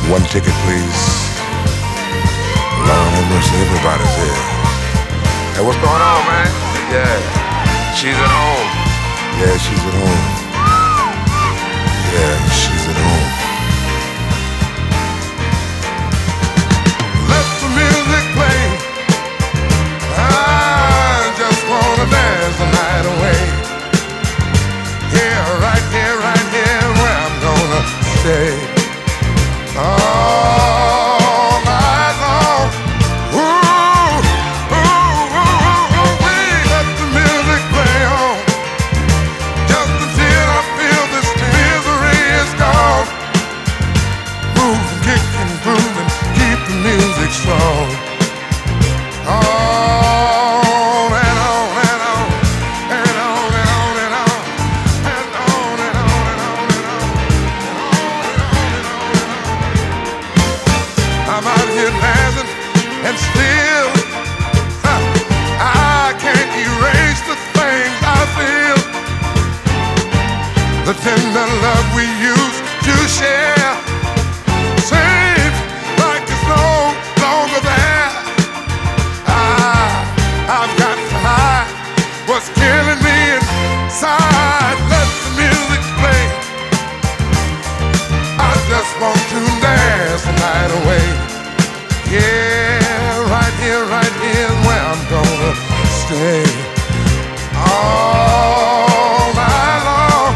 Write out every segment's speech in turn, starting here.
One ticket, please. Lord have mercy, everybody's here. Hey, what's going on, man? Yeah, she's at home. Yeah, she's at home. Yeah, she's at home. Let the music play. I just wanna dance the night away. Here, right here, where I'm gonna stay. All night long. Ooh, let the music play on. Just until I feel this misery is gone. Moving, kicking, grooving, keep the music strong. On and on and on and on and on and on and on and on and on and on and on. I'm out here dancing and still I can't erase the things I feel. The tender love we used to share seems like it's no longer there. I've got to hide what's killing me inside. Let the music play. I just want to dance the night away. Yeah, right here is where I'm gonna stay. All night long.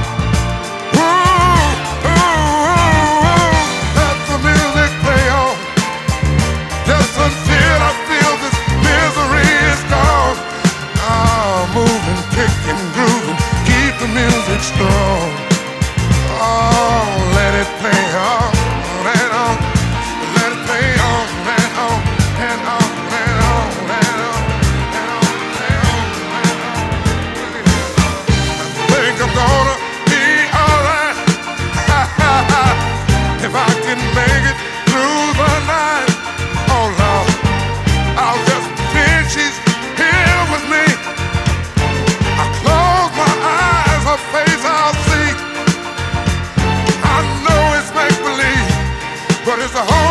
Let the music play on. Just until I feel this misery is gone. Moving, kicking, grooving, keep the music strong. Oh, let it play on and on. Let it play on and on and on and on and on and on and on and on. I think I'm gonna be alright if I can make it through the night. Oh Lord, I'll just pretend she's here with me. I close my eyes, her face I'll see. I know it's make-believe, but it's a whole